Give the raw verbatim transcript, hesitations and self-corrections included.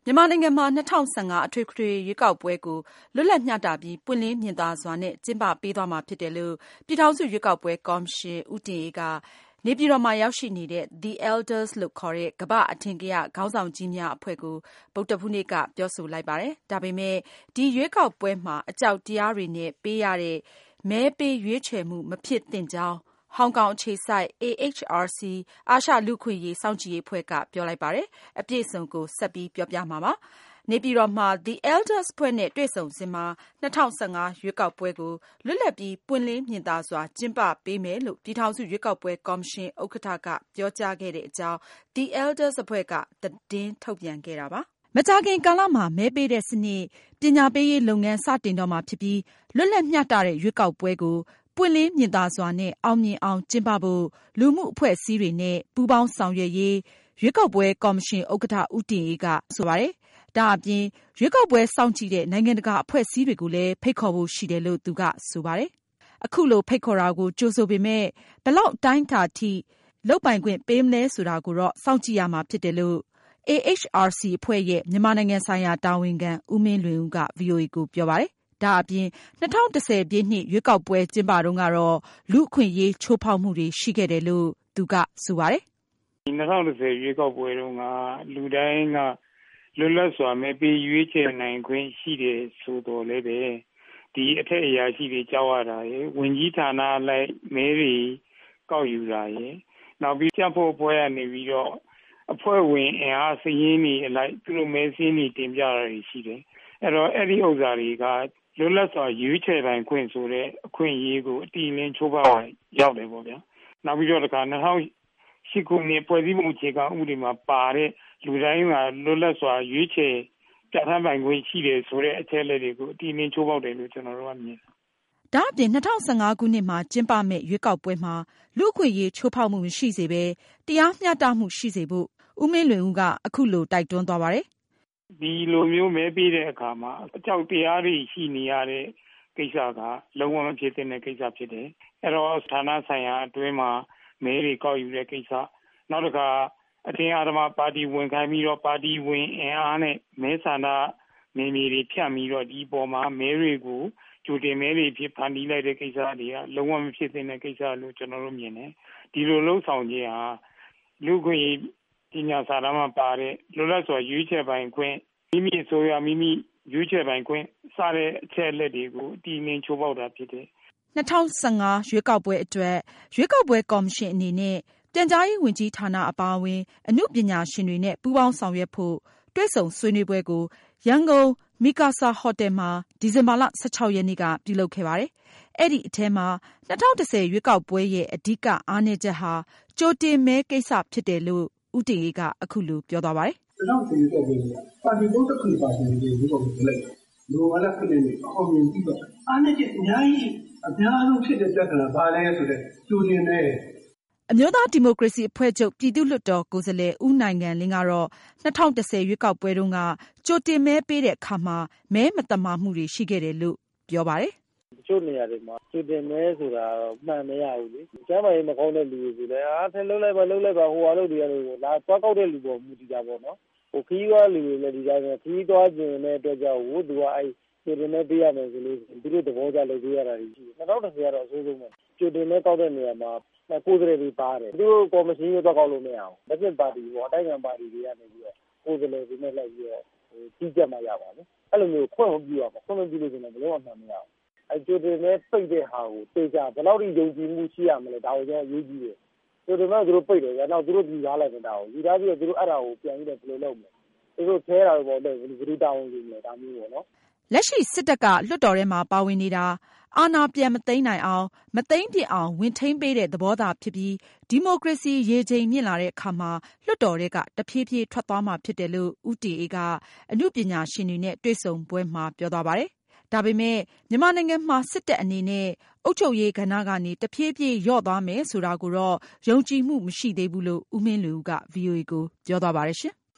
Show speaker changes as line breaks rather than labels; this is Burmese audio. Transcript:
မြန်မာနိုင်ငံမှာ၂၀၁၅အထွေထွေရွေးကောက်ပွဲကိုလွတ်လပ်မျှတပြီးပွင့်လင်းမြင်သာစွာနဲ့ကျင်းပပေးသွားမှာဖြစ်တယ်လို့ပြည်ထောင်စုရွေးကောက်ပွဲကော်မရှင်ဦးတင်အေးကနေပြည်တော်မှာရောက်ရှိနေတဲ့ The Elders လို့ခေါ်တဲ့ကမ္ဘာ့အထင်ကရခေါင်းဆောင်ကြီးများအဖွဲ့ကိုဗုဒ္ဓဟူးနေ့ကပြောဆိုလိုက်ပါတယ်။ဒါပေမဲ့ဒီရွေးကောက်ပွဲမှာအကြောက်တရားတွေနဲ့ပေးရတဲ့မဲပေးရွေးချယ်မှုမဖြစ်သင့်ကြောင်းဟောင်ကောင်အခြေစိုက် A H R C အာရှလူ့အခွင့်အရေးစောင့်ကြည့်ရေးအဖွဲ့ကပြောလိုက်ပါတယ်။အပြည့်အစုံကိုဆက်ပြီးပြောပြမှာပါ။နေပြည်တော်မှာ The Elders အဖွဲ့နဲ့တွေ့ဆုံစဉ်မှာ၂၀၁၅ရွေးကောက်ပွဲကိုလွတ်လပ်ပြီးပွင့်လင်းမြင်သာစွာကျင်းပပေးမယ်လို့ပြည်ထောင်စုရွေးကောက်ပွဲကော်မရှင်ဥက္ကဋ္ဌကပြောကြားခဲ့တဲ့အကြောင်း The Elders အဖွဲ့ကသတင်းထုတ်ပြန်ခဲ့တာပါ။မကြာခင်ကာလမှာမဲပေးတဲ့စနစ်ပညာပေးရေးလုပ်ငန်းစတင်တော့မှာဖြစ်ပြီးလွတ်လပ်မျှတတဲ့ရွေးကောက်ပွဲကိုပွင့်လင်းမြင်သာစွာနဲ့အောင်မြင်အောင်ကျင်းပဖို့လူမှုအဖွဲ့အစည်းတွေနဲ့ပူးပေါင်းဆောင်ရွက်ရေးရွေးကောက်ပွဲကော်မရှင်ဥက္ကဋ္ဌဦးတင်အေးကဆိုပါတယ်။ဒါအပြင်ရွေးကောက်ပွဲစောင့်ကြည့်တဲ့နိုင်ငံတကာအဖွဲ့အစည်းတွေကိုလည်းဖိတ်ခေါ်ဖို့ရှိတယ်လို့သူကဆိုပါတယ်။အခုလိုဖိတ်ခေါ်တာကိုကြိုဆိုပေမဲ့ဘယ်လောက်တိုင်းတာထိလုပ်ပိုင်ခွင့်ပေးမလဲဆိုတာကိုတော့စောင့်ကြည့်ရမှာဖြစ်တယ်လို့ A H R C အဖွဲ့ရဲ့မြန်မာနိုင်ငံဆိုင်ရာတာဝန်ခံဦးမင်းလွင်ဦးက ဗွီအိုအေကိုပြောပါတယ်။ဒါအပြင်၂၀၁၀ပြည့်နှစ်ရွေးကောက်ပွဲကျင်းပတုန်းကတော့လူ့အခွင့်အရေးချိုးဖောက်မှုတွေရှိခဲ့တယ်လို့သူကဆိုပါတယ်
။၂၀၁၀ရွေးကောက်ပွဲတုန်းကလူတိုင်းကလွတ်လပ်စွာမဲပေးရွေးချယ်နိုင်ခွင့်ရှိတယ်ဆိုတော့လည်းပဲဒီအထက်အရာရှိတွေကြောက်ရတာရယ်ဝင်ကြီးဌာနလိုက်မဲတွေကောက်ယူတာရယ်နောက်ပြီးချက်ဖို့ပွဲကနေပြီးတော့အဖွဲ့ဝင်အင်အားစည်းရင်းတွေအလိုက်သူတို့မဲစင်းတွေတင်ပြတာတွေရှိတယ်အဲ့တော့အဲ့ဒီဥစ္စာတွေကလွတ်လပ်စွာရွေးချယ်ပိုင်ခွင့်ဆိုတဲ့အခွင့်အရေးကိုအတိအလင်းချိုးဖောက်ရောက်တယ်ပေါ့ဗျာနောက်ပြီးတော့တခါ၂၀၀၈ခုနှစ်ဖွဲ့စည်းမှုအခြေခံဥပဒေမှာပါတဲ့လူတိုင်းကလွတ်လပ်စွာရွေးချယ်ပြဋ္ဌာန်းပိုင်ခွင့်ရှိတယ်ဆိုတဲ့အချက်အလက်တွေကိုအတိအလင်းချိုးဖောက်တယ်လို့ကျွန်တော်တို့ကမြင်တယ်
။ဒါအပြင်၂၀၁၅ခုနှစ်မှာကျင်းပမဲ့ရွေးကောက်ပွဲမှာလူ့အခွင့်အရေးချိုးဖောက်မှုမရှိစေဘဲတရားမျှတမှုရှိစေဖို့ဦးမင်းလွင်ဦးကအခုလိုတိုက်တွန်းသွားပါတယ်
။ဒီလိုမျိုးမဲပေးတဲ့အခါမှာအကြောက်တရားတွေရှိနေရတဲ့ကိစ္စကလုံးဝမဖြစ်တဲ့ကိစ္စဖြစ်တယ်။အဲ့တော့ဌာနဆိုင်ရာအတွင်းမှာမဲတွေကောက်ယူတဲ့ကိစ္စနောက်တစ်ခါအထင်အာဓမ္မပါတီဝင်ခိုင်းပြီးတော့ပါတီဝင်အင်အားနဲ့မဲဆန္ဒနေနေတွေဖြတ်ပြီးတော့ဒီပေါ်မှာမဲတွေကိုကြိုတင်မဲတွေဖြစ်ဖန်တီးလိုက်တဲ့ကိစ္စတွေကလုံးဝမဖြစ်တဲ့ကိစ္စလို့ကျွန်တော်တို့မြင်တယ်ဒီလိုလှုပ်ဆောင်ခြင်းဟာလူ့ခွင့်ရေးပညာစာတမ်းမှာပါတဲ့လွတ်လပ်စွာရွေးချယ်ပိုင်ခွင့်မိမိအစိုးရမိမိရွေးချယ်ပိုင်ခွင့်စတဲ့အချက်အလက်တွေကိုအတိအလင်းချိုးဖောက်တာဖြစ်တယ်
၂၀၁၅ရွေးကောက်ပွဲအတွက်ရွေးကောက်ပွဲကော်မရှင်အနေနဲ့ပြန်ကြားရေးဝန်ကြီးဌာနအပါအဝင်အနုပညာရှင်တွေနဲ့ပူးပေါင်းဆောင်ရွက်ဖို့တွေ့ဆုံဆွေးနွေးပွဲကိုရန်ကုန်မီကာဆာဟိုတယ်မှာဒီဇင်ဘာလ၁၆ရက်နေ့ကပြုလုပ်ခဲ့ပါတယ်။အဲ့ဒီအထဲမှာ၂၀၁၀ရွေးကောက်ပွဲရဲ့အဓိကအားနည်းချက်ဟာကြိုတင်မဲကိစ္စဖြစ်တယ်လို့ဦးတင်အေးကအခုလိုပြောသွားပါတယ်
။၂၀၁၀ရွေးကောက်ပွဲကပါတီသုံးခုပါတီတွေရွေးကောက်ပွဲလိုက်လိုအပ်တဲ့ပြည်နယ်အောင်မြင်ပြီးတော့အားနည်းချက်အများကြီးအများဆုံးဖြစ်တဲ့ပြဿနာဘာလဲဆိုတဲ့ကြိုတင်မဲ
အမျိုးသားဒီမိုကရေစီအဖွဲ့ချုပ်ပြည်သူ့လွှတ်တော်ကိုယ်စားလှယ်ဦးနိုင်ငံလင်းကတော့၂၀၁၀ရွေးကောက်ပွဲတုန်းကကြိုတင်မဲပေးတဲ့အခါမှာမဲမသမာမှုတွေရှိခဲ့တယ်လို့ပြောပါတယ်
။တချို့နေရာတွေမှာကြိုတင်မဲဆိုတာမှန်မရဘူးလေ။ကျမ်းမာရေးမကောင်းတဲ့လူတွေဆိုလည်းအားထက်လှုပ်လိုက်ပါလှုပ်လိုက်ပါဟိုဟာလို့ဒီဟာလို့လာသွားကောက်တဲ့လူပေါ်မူတည်တာပေါ့နော်။ဟိုခီးသွားလူတွေလည်းဒီတိုင်းပဲခီးသွားခြင်းနဲ့အတွက်ကြောင့်ဟိုသူကအဲ့ကြိုတင်မဲပေးရမယ်ဆိုလို့သူတို့သဘောကျလုပ်ပေးရတာကြီးရှိတယ်။၂၀၁၀ကတော့အဆိုးဆုံးပဲ။ကြိုတင်မဲကောက်တဲ့နေရာမှာကိုယ်စားလှယ်တွေပါတယ်သူတို့ကော်မရှင်ရောတော့ကောက်လို့မရအောင်လက်ကျပါတီပေါ့အတိုင်းခံပါတီတွေကနေပြီးတော့ကိုယ်စားလှယ်တွေနဲ့လိုက်ပြီးတော့ကြီးကြပ်မှရပါမယ်အဲ့လိုမျိုးခွင့်မပြုရပါခွင့်မပြုလို့ဆိုတော့ဘယ်လိုမှမရအောင်အဲ့ကြိုတင်မဲပိတ်တဲ့ဟာကိုတေချာဘယ်လောက်ထိယုံကြည်မှုရှိရမလဲဒါကိုကျွန်တော်ရေးကြည့်တယ်ကြိုတင်မဲသူတို့ပိတ်တယ်ကြာတော့သူတို့ပြည်သားလိုက်နေတာကိုယူထားပြီးတော့သူတို့အဲ့ဒါကိုပြန်ပြီးတော့ဘယ်လိုလုပ်မလဲသူတို့ထဲတာပေါ့လေဘယ်လိုတောင်းဝင်နေလဲဒါမျိုးပေါ့နော်
လက်ရှိစစ်တပ်ကလွှတ်တော်ထဲမှာပါဝင်နေတာအာဏာပြန်မသိမ်းနိုင်အောင်မသိမ်းပြစ်အောင်ဝင်ထိန်းပေးတဲ့သဘောသာဖြစ်ပြီးဒီမိုကရေစီရေချိန်မြင့်လာတဲ့အခါမှာလွှတ်တော်တွေကတဖြည်းဖြည်းထွက်သွားမှာဖြစ်တယ်လို့ဦးတီအေကအနုပညာရှင်တွေနဲ့တွေ့ဆုံပွဲမှာပြောသွားပါတယ်။ဒါပေမဲ့မြန်မာနိုင်ငံမှာစစ်တပ်အနေနဲ့အုပ်ချုပ်ရေးကဏ္ဍကနေတဖြည်းဖြည်းလျော့သွားမယ်ဆိုတာကိုတော့ယုံကြည်မှုမရှိသေးဘူးလို့ဦးမင်းလူက ဗွီအိုအေကိုပြောသွားပါတယ်ရှင်။